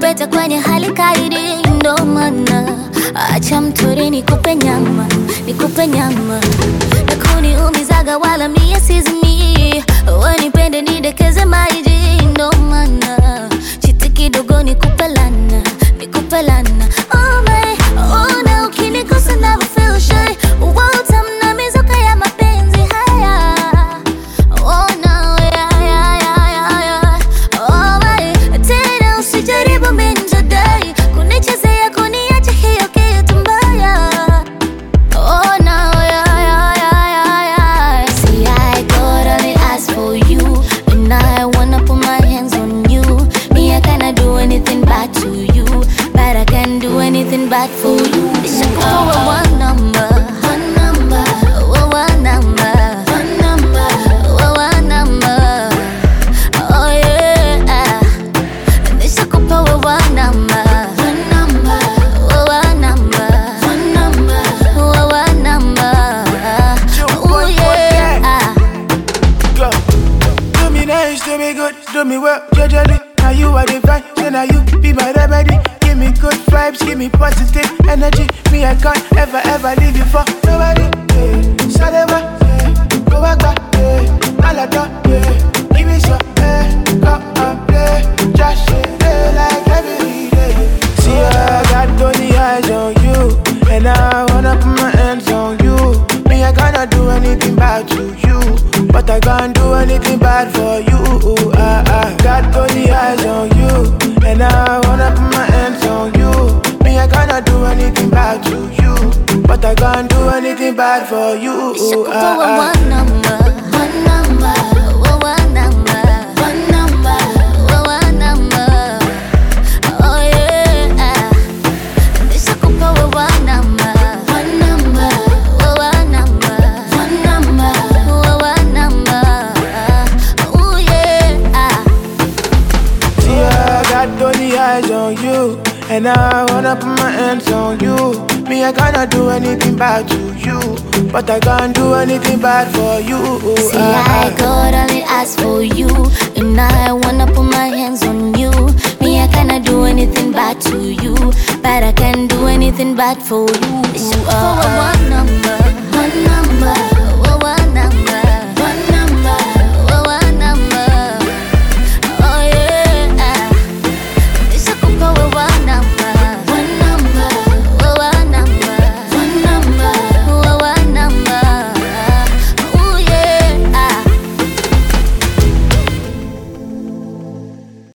pepeta kwenye hali kaidi, ndo maana acha mtori nikupe nyama, nikupe nyama. Na kuniumizaga wala mie sizimi, wanipende nidekeze maiji, ndo maana chiti kidogo nikupe lana, nikupe lana. Oh my, oh na ukinikosa never feel shy, utamna mizuka ya mapenzi haya. Oh no, yeah, yeah, yeah, yeah. Oh my, tena usijaribu minjadai kunichezea kuniacha hiyo kitu mbaya. Oh no, yeah, yeah, yeah, yeah. See, I could only ask for you, and I wanna put my hands on you. Me, I cannot do anything bad to you, but I can do anything bad for you. Nishakupa one number, one number, one number, one number, one number. Oh yeah, nishakupa one number, one number, one number, one number, one number. Oh yeah. Go. Do me nice, do me good, do me well, judgely. Now you are divine, so now you be my remedy. Give me good vibes, give me positive energy. Me, I can't ever leave you for nobody. Yeah. Saleva, yeah. Go back, yeah. Alada, yeah. Give me some, yeah. Come and play, just shit, like every day. See, I got only eyes on you, and I wanna put my hands on you. Me, I cannot do anything bad to you, but I can't do anything bad for you. I got only eyes on you, and I wanna put my hands on you. Me, I cannot do anything bad to you, but I can't do anything bad for you. Nishakupa one number, one number, one number, one number, one number. Oh yeah, nishakupa one number, one number, one number, one number, one number. Oh yeah. See, I got only eyes on you, and I wanna put my hands on you. Me, I cannot do anything bad to you, but I can't do anything bad for you. See, I could only ask for you, and I wanna put my hands on you. Me, I cannot do anything bad to you, but I can do anything bad for you. One number, one number.